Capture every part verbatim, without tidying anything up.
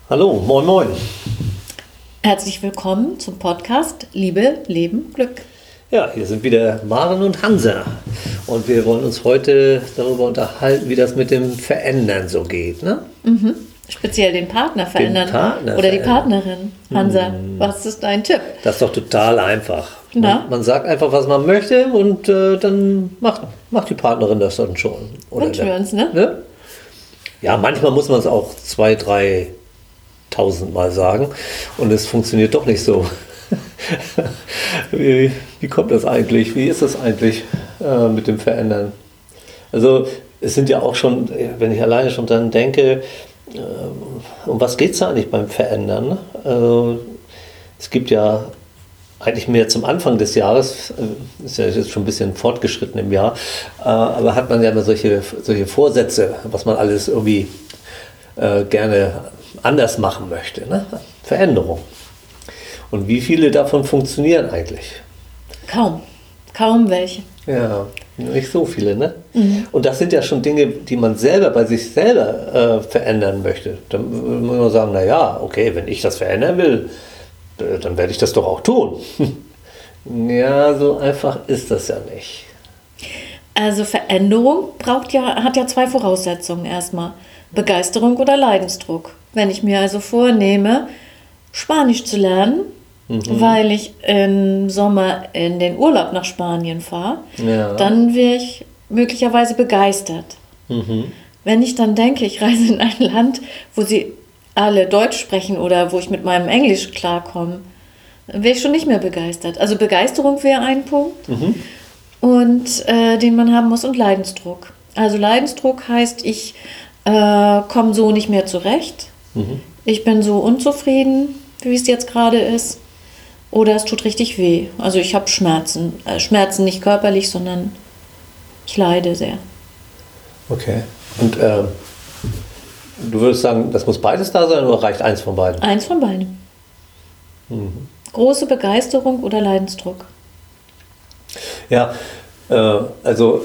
Hallo, moin moin. Herzlich willkommen zum Podcast Liebe, Leben, Glück. Ja, hier sind wieder Maren und Hansa und wir wollen uns heute darüber unterhalten, wie das mit dem Verändern so geht, ne? Mhm. Speziell den Partner verändern Den Partner oder die verändern. Partnerin. Hansa, hm. was ist dein Tipp? Das ist doch total einfach. Na? Man, man sagt einfach, was man möchte und äh, dann macht, macht die Partnerin das dann schon. Oder Wünschen wir der, uns, ne? ne? Ja, manchmal muss man es auch zwei, drei tausend Mal sagen und es funktioniert doch nicht so. wie, wie kommt das eigentlich? Wie ist das eigentlich äh, mit dem Verändern? Also es sind ja auch schon, wenn ich alleine schon dran denke, äh, um was geht es eigentlich beim Verändern? Ne? Also, es gibt ja eigentlich mehr zum Anfang des Jahres, äh, ist ja jetzt schon ein bisschen fortgeschritten im Jahr, äh, aber hat man ja immer solche, solche Vorsätze, was man alles irgendwie äh, gerne anders machen möchte. Ne? Veränderung. Und wie viele davon funktionieren eigentlich? Kaum. Kaum welche. Ja, nicht so viele, ne? Mhm. Und das sind ja schon Dinge, die man selber bei sich selber äh, verändern möchte. Dann muss man sagen, naja, okay, wenn ich das verändern will, äh, dann werde ich das doch auch tun. Ja, so einfach ist das ja nicht. Also Veränderung braucht ja, hat ja zwei Voraussetzungen erstmal. Begeisterung oder Leidensdruck. Wenn ich mir also vornehme, Spanisch zu lernen, mhm. weil ich im Sommer in den Urlaub nach Spanien fahre, ja. dann wäre ich möglicherweise begeistert. Mhm. Wenn ich dann denke, ich reise in ein Land, wo sie alle Deutsch sprechen oder wo ich mit meinem Englisch klarkomme, dann wäre ich schon nicht mehr begeistert. Also Begeisterung wäre ein Punkt, mhm. und äh, den man haben muss, und Leidensdruck. Also Leidensdruck heißt, ich äh, komme so nicht mehr zurecht. Mhm. Ich bin so unzufrieden, wie es jetzt gerade ist. Oder es tut richtig weh. Also ich habe Schmerzen. Äh, Schmerzen nicht körperlich, sondern ich leide sehr. Okay. Und äh, du würdest sagen, das muss beides da sein oder reicht eins von beiden? Eins von beiden. Mhm. Große Begeisterung oder Leidensdruck. Ja, äh, also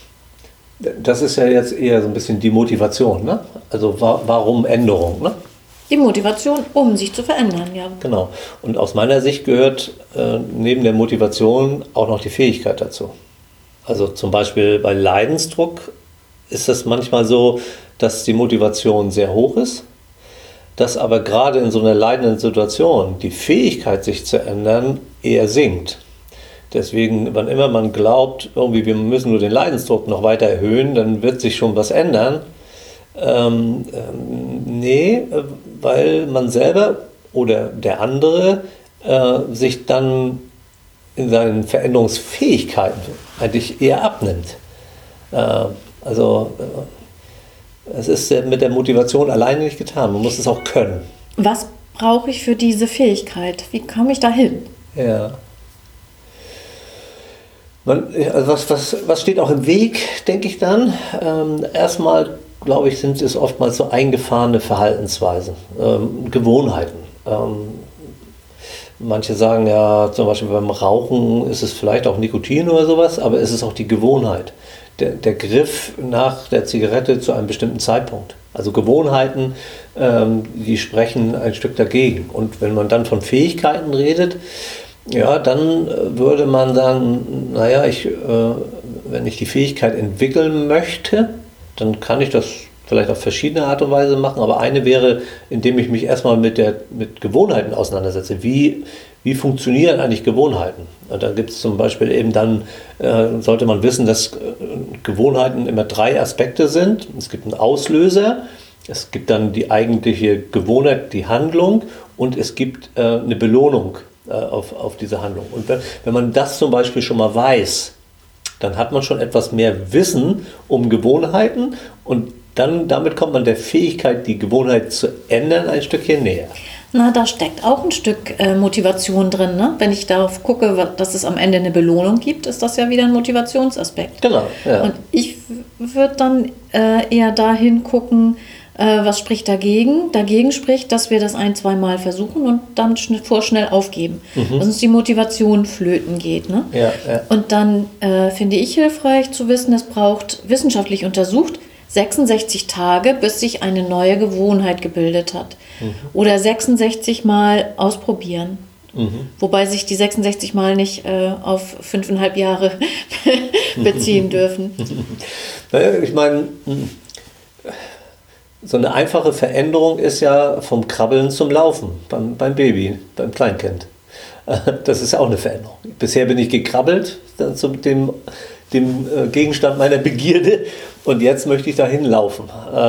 das ist ja jetzt eher so ein bisschen die Motivation, ne? Also wa- warum Änderung, ne? Die Motivation, um sich zu verändern, ja. Genau. Und aus meiner Sicht gehört äh, neben der Motivation auch noch die Fähigkeit dazu. Also zum Beispiel bei Leidensdruck ist es manchmal so, dass die Motivation sehr hoch ist, dass aber gerade in so einer leidenden Situation die Fähigkeit, sich zu ändern, eher sinkt. Deswegen, wann immer man glaubt, irgendwie wir müssen nur den Leidensdruck noch weiter erhöhen, dann wird sich schon was ändern. Ähm, ähm, nee, weil man selber oder der andere äh, sich dann in seinen Veränderungsfähigkeiten eigentlich eher abnimmt. Äh, also äh, es ist mit der Motivation alleine nicht getan, man muss es auch können. Was brauche ich für diese Fähigkeit? Wie komme ich da hin? Ja. Man, also was, was, was steht auch im Weg, denke ich dann? Ähm, erstmal, glaube ich, sind es oftmals so eingefahrene Verhaltensweisen, ähm, Gewohnheiten. Ähm, manche sagen ja, zum Beispiel beim Rauchen ist es vielleicht auch Nikotin oder sowas, aber es ist auch die Gewohnheit. Der, der Griff nach der Zigarette zu einem bestimmten Zeitpunkt. Also Gewohnheiten, ähm, die sprechen ein Stück dagegen. Und wenn man dann von Fähigkeiten redet, ja, dann würde man sagen, naja, ich, äh, wenn ich die Fähigkeit entwickeln möchte, dann kann ich das vielleicht auf verschiedene Art und Weise machen, aber eine wäre, indem ich mich erstmal mit, der, mit Gewohnheiten auseinandersetze. Wie, wie funktionieren eigentlich Gewohnheiten? Und da gibt es zum Beispiel eben dann, äh, sollte man wissen, dass äh, Gewohnheiten immer drei Aspekte sind. Es gibt einen Auslöser, es gibt dann die eigentliche Gewohnheit, die Handlung, und es gibt äh, eine Belohnung Auf, auf diese Handlung. Und wenn, wenn man das zum Beispiel schon mal weiß, dann hat man schon etwas mehr Wissen um Gewohnheiten und dann damit kommt man der Fähigkeit, die Gewohnheit zu ändern, ein Stückchen näher. Na, da steckt auch ein Stück äh, Motivation drin, ne? Wenn ich darauf gucke, dass es am Ende eine Belohnung gibt, ist das ja wieder ein Motivationsaspekt. Genau, ja. Und ich würde dann äh, eher dahin gucken, äh, was spricht dagegen? Dagegen spricht, dass wir das ein-, zweimal versuchen und dann schn- vorschnell aufgeben. Mhm. Dass uns die Motivation flöten geht. Ne? Ja, ja. Und dann äh, finde ich hilfreich zu wissen, es braucht wissenschaftlich untersucht sechsundsechzig Tage, bis sich eine neue Gewohnheit gebildet hat. Mhm. Oder sechsundsechzig Mal ausprobieren. Mhm. Wobei sich die sechsundsechzig Mal nicht äh, auf fünfeinhalb Jahre beziehen dürfen. Naja, ich meine, so eine einfache Veränderung ist ja vom Krabbeln zum Laufen beim, beim Baby, beim Kleinkind. Das ist ja auch eine Veränderung. Bisher bin ich gekrabbelt dann zu dem, dem Gegenstand meiner Begierde und jetzt möchte ich dahin laufen.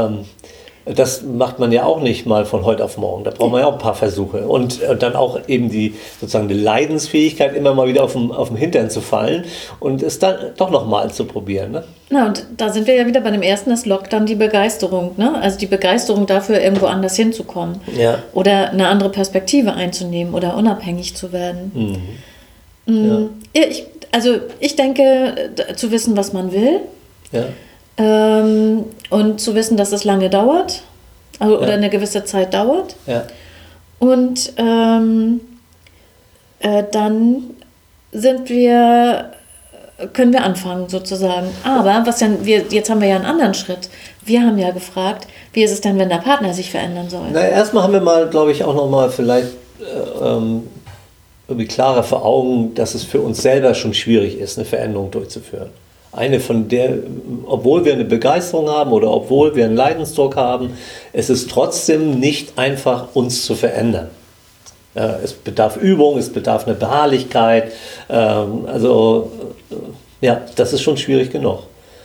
Das macht man ja auch nicht mal von heute auf morgen. Da braucht man ja auch ein paar Versuche. Und dann auch eben die sozusagen die Leidensfähigkeit, immer mal wieder auf dem, auf dem Hintern zu fallen und es dann doch nochmal zu probieren. Ne? Na, und da sind wir ja wieder bei dem ersten, das lockt dann die Begeisterung. Ne? Also die Begeisterung dafür, irgendwo anders hinzukommen. Ja. Oder eine andere Perspektive einzunehmen oder unabhängig zu werden. Mhm. Mhm. Ja. Ich, also ich denke, zu wissen, was man will. Ja. Ähm, und zu wissen, dass es lange dauert. Also, Ja. Oder eine gewisse Zeit dauert. Ja. Und ähm, äh, dann sind wir, können wir anfangen sozusagen. Aber was denn, wir, jetzt haben wir ja einen anderen Schritt. Wir haben ja gefragt, wie ist es denn, wenn der Partner sich verändern soll? Na, erstmal haben wir mal, glaube ich, auch nochmal vielleicht äh, ähm, irgendwie klarer vor Augen, dass es für uns selber schon schwierig ist, eine Veränderung durchzuführen. Eine von der, obwohl wir eine Begeisterung haben oder obwohl wir einen Leidensdruck haben, es ist trotzdem nicht einfach, uns zu verändern. Ja, es bedarf Übung, es bedarf einer Beharrlichkeit. Ähm, also, äh, ja, das ist schon schwierig genug.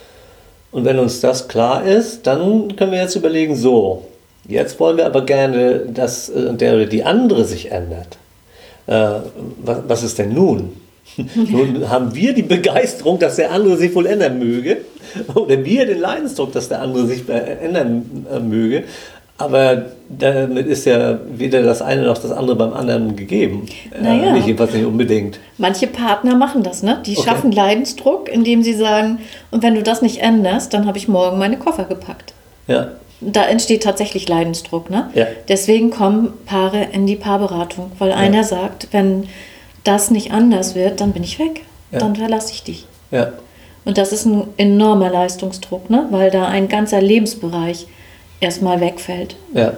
Und wenn uns das klar ist, dann können wir jetzt überlegen, so, jetzt wollen wir aber gerne, dass äh, der oder die andere sich ändert. Äh, was, was ist denn nun? Nun haben wir die Begeisterung, dass der andere sich wohl ändern möge, oder wir den Leidensdruck, dass der andere sich ändern möge, aber damit ist ja weder das eine noch das andere beim anderen gegeben. Naja. Äh, nicht, jedenfalls nicht unbedingt. Manche Partner machen das, ne? Die Okay. schaffen Leidensdruck, indem sie sagen, und wenn du das nicht änderst, dann habe ich morgen meine Koffer gepackt. Ja. Da entsteht tatsächlich Leidensdruck, ne? Ja. Deswegen kommen Paare in die Paarberatung, weil Ja. einer sagt, wenn das nicht anders wird, dann bin ich weg. Ja. Dann verlasse ich dich. Ja. Und das ist ein enormer Leistungsdruck, ne? Weil da ein ganzer Lebensbereich erstmal wegfällt. Ja.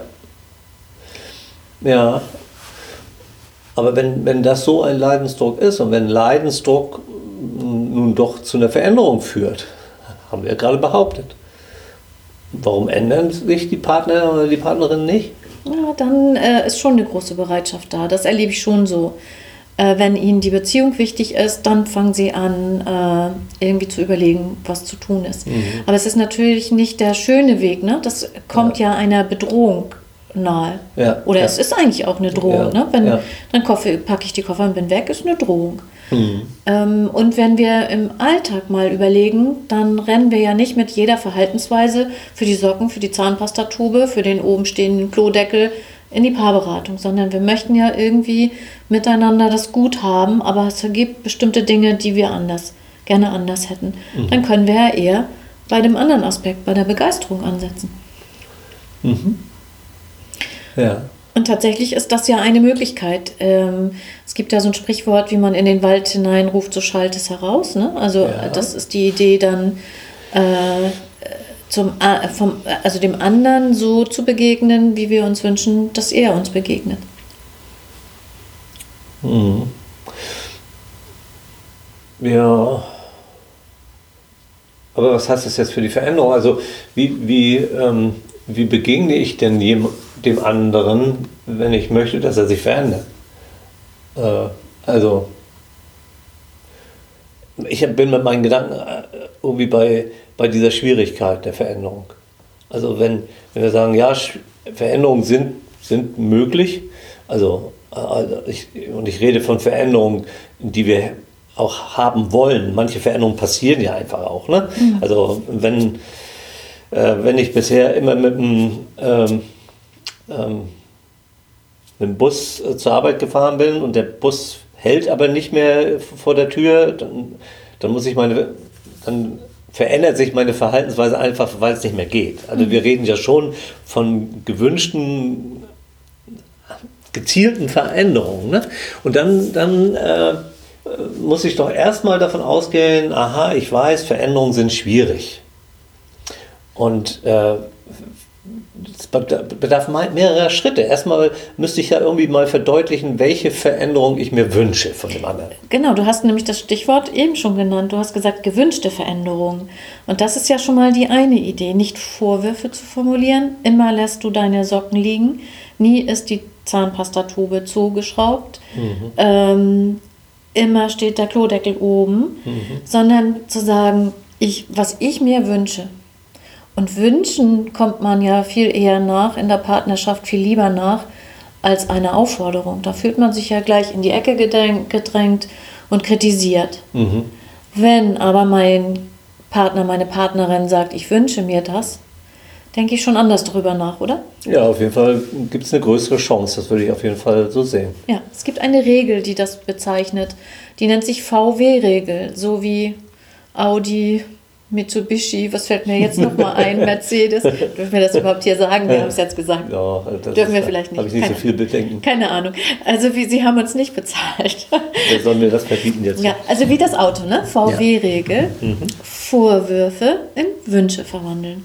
Ja. Aber wenn, wenn das so ein Leidensdruck ist und wenn Leidensdruck nun doch zu einer Veränderung führt, haben wir ja gerade behauptet, warum ändern sich die Partner oder die Partnerin nicht? Ja, dann äh, ist schon eine große Bereitschaft da. Das erlebe ich schon so. Äh, wenn ihnen die Beziehung wichtig ist, dann fangen sie an, äh, irgendwie zu überlegen, was zu tun ist. Mhm. Aber es ist natürlich nicht der schöne Weg, ne? Das kommt ja, ja einer Bedrohung nahe. Ja, Oder ja. es ist eigentlich auch eine Drohung. Ja, Ne? Wenn, ja. Dann koffe- packe ich die Koffer und bin weg, ist eine Drohung. Mhm. Ähm, und wenn wir im Alltag mal überlegen, dann rennen wir ja nicht mit jeder Verhaltensweise für die Socken, für die Zahnpastatube, für den oben stehenden Klodeckel in die Paarberatung, sondern wir möchten ja irgendwie miteinander das gut haben, aber es gibt bestimmte Dinge, die wir anders, gerne anders hätten. Mhm. Dann können wir ja eher bei dem anderen Aspekt, bei der Begeisterung ansetzen. Mhm. Ja. Und tatsächlich ist das ja eine Möglichkeit. Ähm, es gibt ja so ein Sprichwort, wie man in den Wald hineinruft, so schallt es heraus. Ne? Also Ja. das ist die Idee dann, äh, zum, äh, vom, also dem anderen so zu begegnen, wie wir uns wünschen, dass er uns begegnet. Mhm. Ja. Aber was heißt das jetzt für die Veränderung? Also wie, wie, ähm, wie begegne ich denn jem, dem anderen, wenn ich möchte, dass er sich verändert? Äh, also ich bin mit meinen Gedanken äh, irgendwie bei, bei dieser Schwierigkeit der Veränderung. Also wenn, wenn wir sagen, ja, Sch- Veränderungen sind, sind möglich, also, äh, also ich, und ich rede von Veränderungen, die wir auch haben wollen. Manche Veränderungen passieren ja einfach auch. Ne? Mhm. Also wenn, äh, wenn ich bisher immer mit einem, ähm, ähm, mit dem Bus äh, zur Arbeit gefahren bin und der Bus hält aber nicht mehr vor der Tür, dann, dann muss ich meine, dann verändert sich meine Verhaltensweise einfach, weil es nicht mehr geht. Also wir reden ja schon von gewünschten, gezielten Veränderungen. Ne? Und dann, dann äh, muss ich doch erstmal davon ausgehen, aha, ich weiß, Veränderungen sind schwierig. Und äh, es bedarf mehrerer Schritte. Erstmal müsste ich ja irgendwie mal verdeutlichen, welche Veränderung ich mir wünsche von dem anderen. Genau, du hast nämlich das Stichwort eben schon genannt. Du hast gesagt, gewünschte Veränderung. Und das ist ja schon mal die eine Idee, nicht Vorwürfe zu formulieren. Immer lässt du deine Socken liegen. Nie ist die Zahnpastatube zugeschraubt. Mhm. Ähm, immer steht der Klodeckel oben. Mhm. Sondern zu sagen, ich, was ich mir wünsche. Und wünschen kommt man ja viel eher nach, in der Partnerschaft viel lieber nach, als eine Aufforderung. Da fühlt man sich ja gleich in die Ecke gedrängt und kritisiert. Mhm. Wenn aber mein Partner, meine Partnerin sagt, ich wünsche mir das, denke ich schon anders darüber nach, oder? Ja, auf jeden Fall gibt es eine größere Chance, das würde ich auf jeden Fall so sehen. Ja, es gibt eine Regel, die das bezeichnet, die nennt sich V W-Regel, so wie Audi, Mitsubishi, was fällt mir jetzt nochmal ein? Mercedes. Dürfen wir das überhaupt hier sagen? Wir haben es jetzt gesagt. Ja, das dürfen wir vielleicht nicht. Habe ich nicht keine, so viel Bedenken. Keine Ahnung. Also wie, sie haben uns nicht bezahlt. Wer soll mir das verbieten jetzt? Ja, also wie das Auto, ne? V W-Regel. Ja. Mhm. Vorwürfe in Wünsche verwandeln.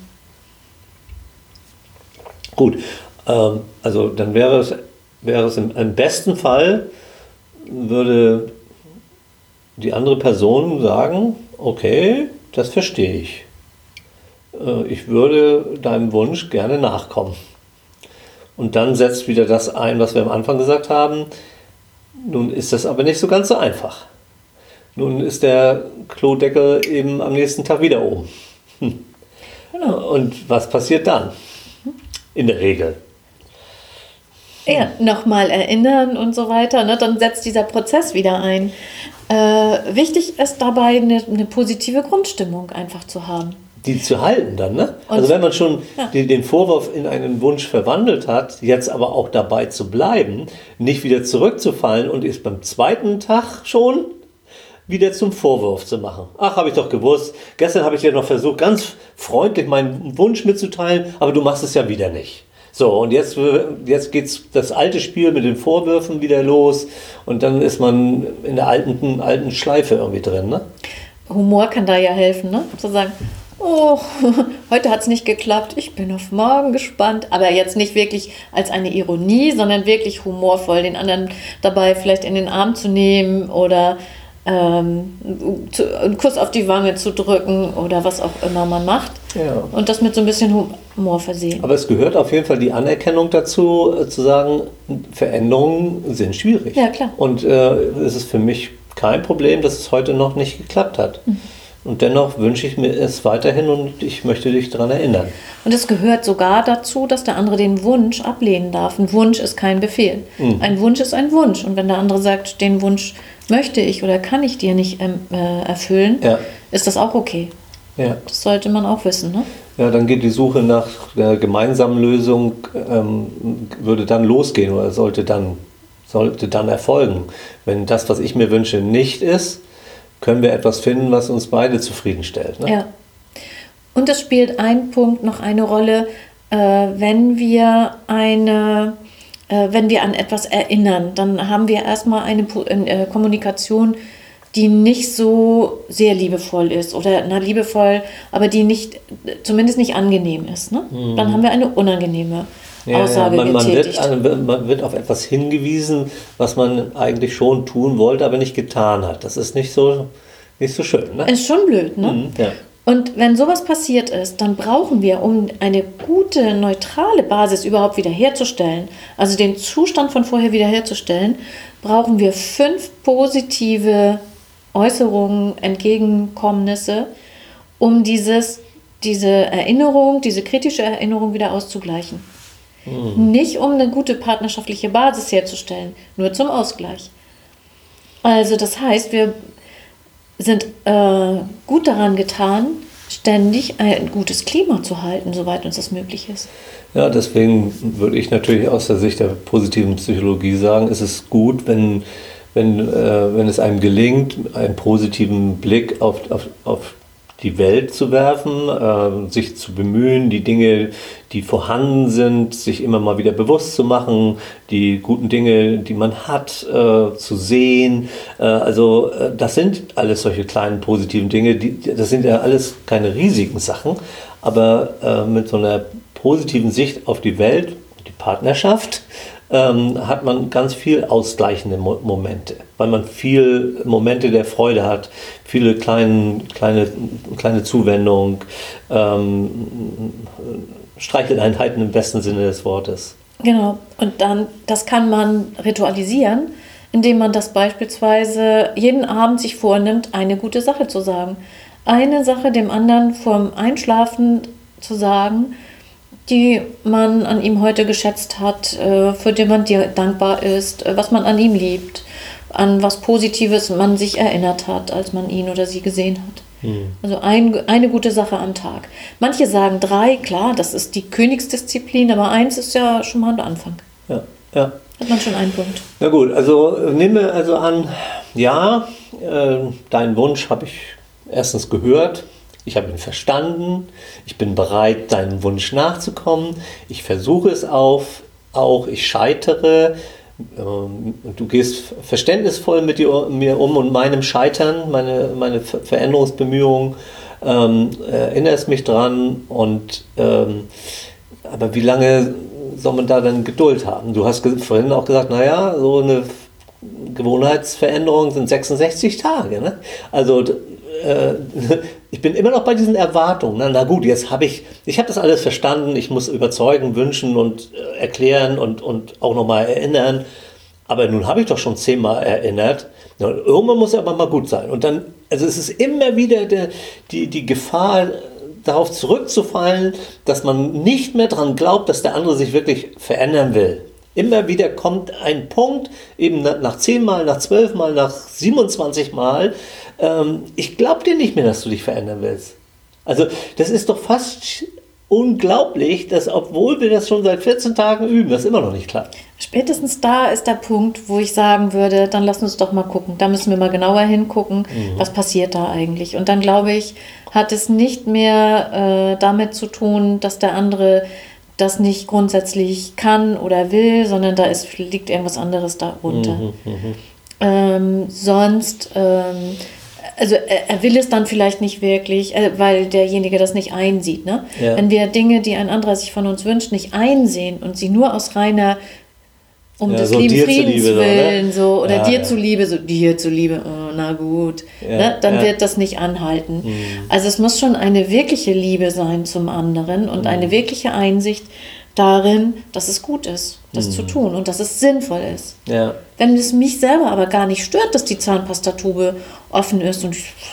Gut. Ähm, also dann wäre es, wäre es im, im besten Fall, würde die andere Person sagen, okay, das verstehe ich. Ich würde deinem Wunsch gerne nachkommen. Und dann setzt wieder das ein, was wir am Anfang gesagt haben. Nun ist das aber nicht so ganz so einfach. Nun ist der Klodeckel eben am nächsten Tag wieder oben. Genau. Und was passiert dann? In der Regel. Ja, nochmal erinnern und so weiter. Ne? Dann setzt dieser Prozess wieder ein. Äh, wichtig ist dabei, eine, eine positive Grundstimmung einfach zu haben. Die zu halten dann, ne? Und also wenn man schon ja. den, den Vorwurf in einen Wunsch verwandelt hat, jetzt aber auch dabei zu bleiben, nicht wieder zurückzufallen und ist beim zweiten Tag schon wieder zum Vorwurf zu machen. Ach, habe ich doch gewusst. Gestern habe ich dir noch versucht, ganz freundlich meinen Wunsch mitzuteilen, aber du machst es ja wieder nicht. So, und jetzt, jetzt geht das alte Spiel mit den Vorwürfen wieder los und dann ist man in der alten, alten Schleife irgendwie drin. Ne? Humor kann da ja helfen, ne? Zu sagen, oh, heute hat es nicht geklappt, ich bin auf morgen gespannt. Aber jetzt nicht wirklich als eine Ironie, sondern wirklich humorvoll, den anderen dabei vielleicht in den Arm zu nehmen oder ähm, zu, einen Kuss auf die Wange zu drücken oder was auch immer man macht. Ja. Und das mit so ein bisschen Humor versehen. Aber es gehört auf jeden Fall die Anerkennung dazu, äh, zu sagen, Veränderungen sind schwierig. Ja, klar. Und äh, es ist für mich kein Problem, dass es heute noch nicht geklappt hat. Mhm. Und dennoch wünsche ich mir es weiterhin und ich möchte dich daran erinnern. Und es gehört sogar dazu, dass der andere den Wunsch ablehnen darf. Ein Wunsch ist kein Befehl. Mhm. Ein Wunsch ist ein Wunsch. Und wenn der andere sagt, den Wunsch möchte ich oder kann ich dir nicht ähm, äh, erfüllen, ja. ist das auch okay. Ja. Das sollte man auch wissen, ne? Ja, dann geht die Suche nach der gemeinsamen Lösung, ähm, würde dann losgehen oder sollte dann, sollte dann erfolgen. Wenn das, was ich mir wünsche, nicht ist, können wir etwas finden, was uns beide zufriedenstellt. Ne? Ja. Und es spielt ein Punkt noch eine Rolle, äh, wenn wir eine, äh, wenn wir an etwas erinnern, dann haben wir erstmal eine äh, Kommunikation, die nicht so sehr liebevoll ist oder na liebevoll, aber die nicht, zumindest nicht angenehm ist. Ne? Mhm. Dann haben wir eine unangenehme ja, Aussage ja, man, man getätigt. Wird, man wird auf etwas hingewiesen, was man eigentlich schon tun wollte, aber nicht getan hat. Das ist nicht so, nicht so schön. Ne? Ist schon blöd, ne? Mhm, ja. Und wenn sowas passiert ist, dann brauchen wir, um eine gute, neutrale Basis überhaupt wiederherzustellen, also den Zustand von vorher wiederherzustellen, brauchen wir fünf positive Äußerungen, Entgegenkommnisse, um dieses, diese Erinnerung, diese kritische Erinnerung wieder auszugleichen. Mhm. Nicht um eine gute partnerschaftliche Basis herzustellen, nur zum Ausgleich. Also das heißt, wir sind äh, gut daran getan, ständig ein gutes Klima zu halten, soweit uns das möglich ist. Ja, deswegen würde ich natürlich aus der Sicht der positiven Psychologie sagen, es ist gut, wenn Wenn, äh, wenn es einem gelingt, einen positiven Blick auf, auf, auf die Welt zu werfen, äh, sich zu bemühen, die Dinge, die vorhanden sind, sich immer mal wieder bewusst zu machen, die guten Dinge, die man hat, äh, zu sehen. Äh, also äh, das sind alles solche kleinen positiven Dinge, die, das sind ja alles keine riesigen Sachen, aber äh, mit so einer positiven Sicht auf die Welt, die Partnerschaft, ähm, hat man ganz viel ausgleichende Mo- Momente, weil man viel Momente der Freude hat, viele kleine, kleine, kleine Zuwendung, ähm, Streicheleinheiten im besten Sinne des Wortes. Genau, und dann, das kann man ritualisieren, indem man das beispielsweise jeden Abend sich vornimmt, eine gute Sache zu sagen. Eine Sache dem anderen vorm Einschlafen zu sagen, die man an ihm heute geschätzt hat, für die man dir dankbar ist, was man an ihm liebt, an was Positives man sich erinnert hat, als man ihn oder sie gesehen hat. Hm. Also ein, eine gute Sache am Tag. Manche sagen drei, klar, das ist die Königsdisziplin, aber eins ist ja schon mal der Anfang. Ja, ja. Hat man schon einen Punkt. Na gut, also nehmen wir also an, ja, äh, deinen Wunsch habe ich erstens gehört, ich habe ihn verstanden, ich bin bereit, deinem Wunsch nachzukommen, ich versuche es auf, auch ich scheitere, ähm, du gehst verständnisvoll mit dir, mir um und meinem Scheitern, meine, meine Ver- Veränderungsbemühungen, ähm, erinnerst mich dran und ähm, aber wie lange soll man da dann Geduld haben? Du hast ge- vorhin auch gesagt, naja, so eine Gewohnheitsveränderung sind sechsundsechzig Tage. Ne? Also äh, ich bin immer noch bei diesen Erwartungen. Na, na gut, jetzt habe ich, ich habe das alles verstanden, ich muss überzeugen, wünschen und äh, erklären und, und auch nochmal erinnern. Aber nun habe ich doch schon zehnmal erinnert. Ja, irgendwann muss er aber mal gut sein. Und dann, also es ist immer wieder der, die, die Gefahr, darauf zurückzufallen, dass man nicht mehr daran glaubt, dass der andere sich wirklich verändern will. Immer wieder kommt ein Punkt, eben nach zehnmal, nach zwölfmal, nach siebenundzwanzigmal, ähm, ich glaube dir nicht mehr, dass du dich verändern willst. Also das ist doch fast unglaublich, dass obwohl wir das schon seit vierzehn Tagen üben, das immer noch nicht klappt. Spätestens da ist der Punkt, wo ich sagen würde, dann lass uns doch mal gucken. Da müssen wir mal genauer hingucken, mhm. was passiert da eigentlich. Und dann glaube ich, hat es nicht mehr äh, damit zu tun, dass der andere das nicht grundsätzlich kann oder will, sondern da ist, liegt irgendwas anderes darunter. Mhm, ähm, sonst, ähm, also er, er will es dann vielleicht nicht wirklich, äh, weil derjenige das nicht einsieht. Ne? Ja. Wenn wir Dinge, die ein anderer sich von uns wünscht, nicht einsehen und sie nur aus reiner um ja, des so lieben Friedens willen, ne? so, oder ja, dir ja. zuliebe, so dir zuliebe, oh, na gut, ja, ne? dann ja. wird das nicht anhalten. Mhm. Also es muss schon eine wirkliche Liebe sein zum anderen und mhm. eine wirkliche Einsicht darin, dass es gut ist, das mhm. zu tun und dass es sinnvoll ist. Ja. Wenn es mich selber aber gar nicht stört, dass die Zahnpastatube offen ist und ich,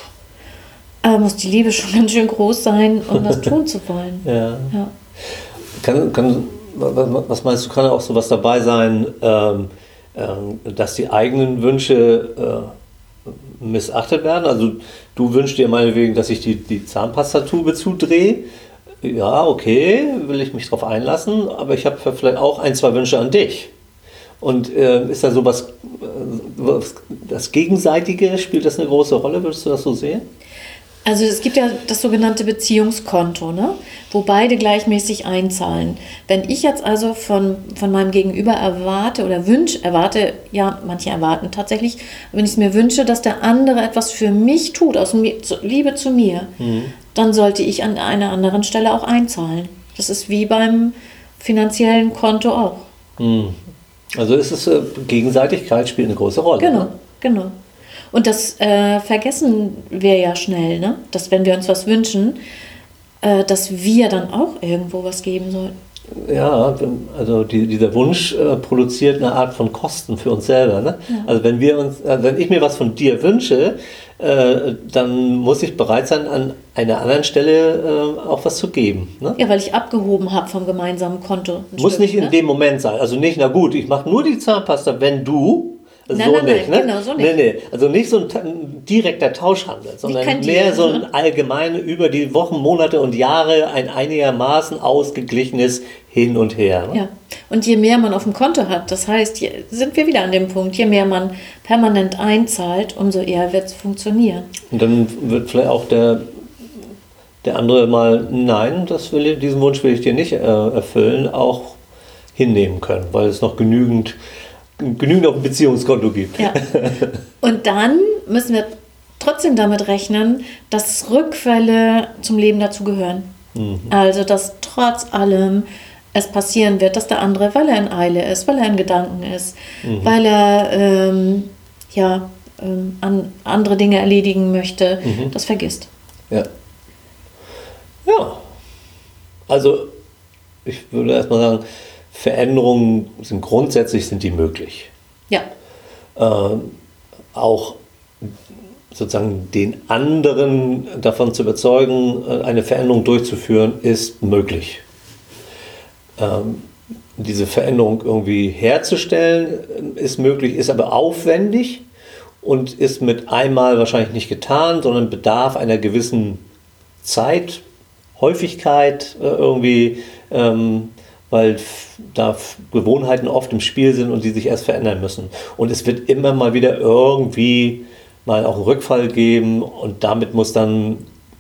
äh, muss die Liebe schon ganz schön groß sein, um das tun zu wollen. Ja. Ja. Kann, kann Was meinst du, kann auch sowas dabei sein, ähm, ähm, dass die eigenen Wünsche äh, missachtet werden? Also du wünschst dir meinetwegen, dass ich die, die Zahnpastatube zudrehe. Ja, okay, will ich mich drauf einlassen, aber ich habe vielleicht auch ein, zwei Wünsche an dich. Und äh, ist da sowas, äh, das Gegenseitige, spielt das eine große Rolle? Würdest du das so sehen? Also es gibt ja das sogenannte Beziehungskonto, ne? Wo beide gleichmäßig einzahlen. Wenn ich jetzt also von, von meinem Gegenüber erwarte oder wünsche, erwarte, ja, manche erwarten tatsächlich, wenn ich es mir wünsche, dass der andere etwas für mich tut, aus Liebe zu mir, mhm. dann sollte ich an einer anderen Stelle auch einzahlen. Das ist wie beim finanziellen Konto auch. Mhm. Also ist es, äh, Gegenseitigkeit spielt eine große Rolle. Genau, ne? genau. Und das äh, vergessen wir ja schnell, ne? Dass wenn wir uns was wünschen, äh, dass wir dann auch irgendwo was geben sollten. Ja, also die, dieser Wunsch äh, produziert eine Art von Kosten für uns selber. Ne? Ja. Also wenn wir uns, äh, wenn ich mir was von dir wünsche, äh, dann muss ich bereit sein, an einer anderen Stelle äh, auch was zu geben. Ne? Ja, weil ich abgehoben habe vom gemeinsamen Konto. Muss Stück, nicht in ne? dem Moment sein. Also nicht, na gut, ich mache nur die Zahnpasta, wenn du. So nein, nein, nicht, nein, ne? genau, so nicht. Nee, nee. Also nicht so ein, ein direkter Tauschhandel, sondern mehr Deal, so ein ne? allgemein über die Wochen, Monate und Jahre ein einigermaßen ausgeglichenes Hin und Her. Ne? Ja, und je mehr man auf dem Konto hat, das heißt, je, sind wir wieder an dem Punkt, je mehr man permanent einzahlt, umso eher wird es funktionieren. Und dann wird vielleicht auch der, der andere mal, nein, das will ich, diesen Wunsch will ich dir nicht äh, erfüllen, auch hinnehmen können, weil es noch genügend genügend auf dem Beziehungskonto gibt. Ja. Und dann müssen wir trotzdem damit rechnen, dass Rückfälle zum Leben dazugehören. Mhm. Also, dass trotz allem es passieren wird, dass der andere, weil er in Eile ist, weil er in Gedanken ist, mhm. weil er ähm, ja, ähm, an andere Dinge erledigen möchte, mhm. das vergisst. Ja. Ja. Also, ich würde erstmal sagen, Veränderungen sind grundsätzlich sind die möglich. Ja. Ähm, auch sozusagen den anderen davon zu überzeugen, eine Veränderung durchzuführen, ist möglich. Ähm, diese Veränderung irgendwie herzustellen, ist möglich, ist aber aufwendig und ist mit einmal wahrscheinlich nicht getan, sondern bedarf einer gewissen Zeit, Häufigkeit äh, irgendwie, ähm, weil f- da f- Gewohnheiten oft im Spiel sind und die sich erst verändern müssen. Und es wird immer mal wieder irgendwie mal auch einen Rückfall geben und damit muss dann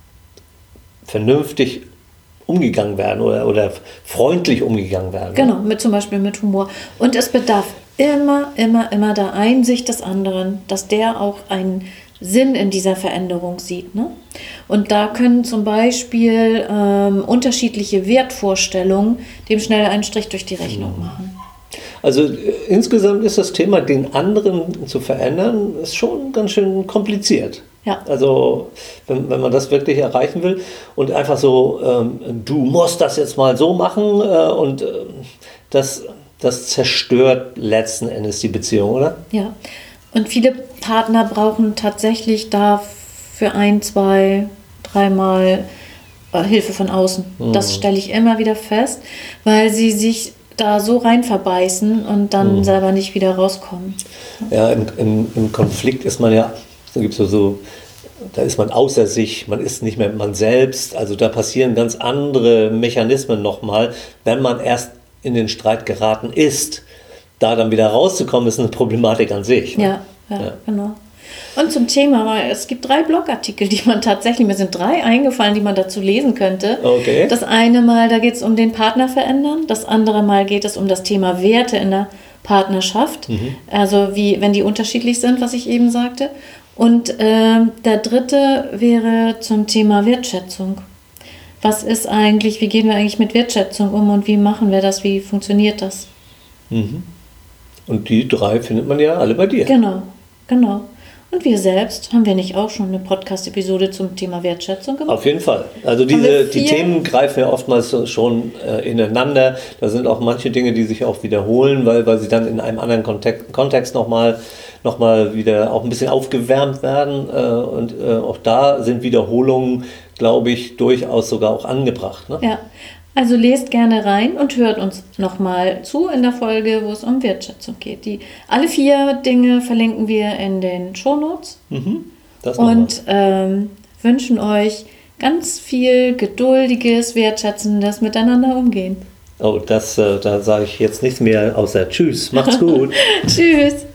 vernünftig umgegangen werden oder, oder freundlich umgegangen werden. Genau, mit, zum Beispiel mit Humor. Und es bedarf immer, immer, immer der Einsicht des anderen, dass der auch einen Sinn in dieser Veränderung sieht. Ne? Und da können zum Beispiel ähm, unterschiedliche Wertvorstellungen dem schnell einen Strich durch die Rechnung machen. Also äh, insgesamt ist das Thema, den anderen zu verändern, ist schon ganz schön kompliziert. Ja. Also wenn, wenn man das wirklich erreichen will und einfach so, ähm, du musst das jetzt mal so machen äh, und äh, das, das zerstört letzten Endes die Beziehung, oder? Ja, und viele Partner brauchen tatsächlich da für ein, zwei, dreimal äh, Hilfe von außen. Mhm. Das stelle ich immer wieder fest, weil sie sich da so rein verbeißen und dann mhm. selber nicht wieder rauskommen. Ja, im, im, im Konflikt ist man ja, da gibt es so, da ist man außer sich, man ist nicht mehr man selbst, also da passieren ganz andere Mechanismen nochmal, wenn man erst in den Streit geraten ist. Da dann wieder rauszukommen, ist eine Problematik an sich. Ne? Ja, ja, ja, genau. Und zum Thema, es gibt drei Blogartikel, die man tatsächlich, mir sind drei eingefallen, die man dazu lesen könnte. Okay. Das eine Mal, da geht es um den Partner verändern. Das andere Mal geht es um das Thema Werte in der Partnerschaft. Mhm. Also wie, wenn die unterschiedlich sind, was ich eben sagte. Und äh, der dritte wäre zum Thema Wertschätzung. Was ist eigentlich, wie gehen wir eigentlich mit Wertschätzung um und wie machen wir das, wie funktioniert das? Mhm. Und die drei findet man ja alle bei dir. Genau, genau. Und wir selbst, haben wir nicht auch schon eine Podcast-Episode zum Thema Wertschätzung gemacht? Auf jeden Fall. Also diese, die Themen greifen ja oftmals schon äh, ineinander. Da sind auch manche Dinge, die sich auch wiederholen, weil, weil sie dann in einem anderen Kontext, Kontext nochmal noch mal wieder auch ein bisschen aufgewärmt werden. Äh, und äh, auch da sind Wiederholungen, glaube ich, durchaus sogar auch angebracht. Ne? Ja. Also lest gerne rein und hört uns nochmal zu in der Folge, wo es um Wertschätzung geht. Die, alle vier Dinge verlinken wir in den Shownotes. Mhm, das und ähm, wünschen euch ganz viel geduldiges, wertschätzendes Miteinander umgehen. Oh, das, äh, da sage ich jetzt nichts mehr außer Tschüss, macht's gut. Tschüss.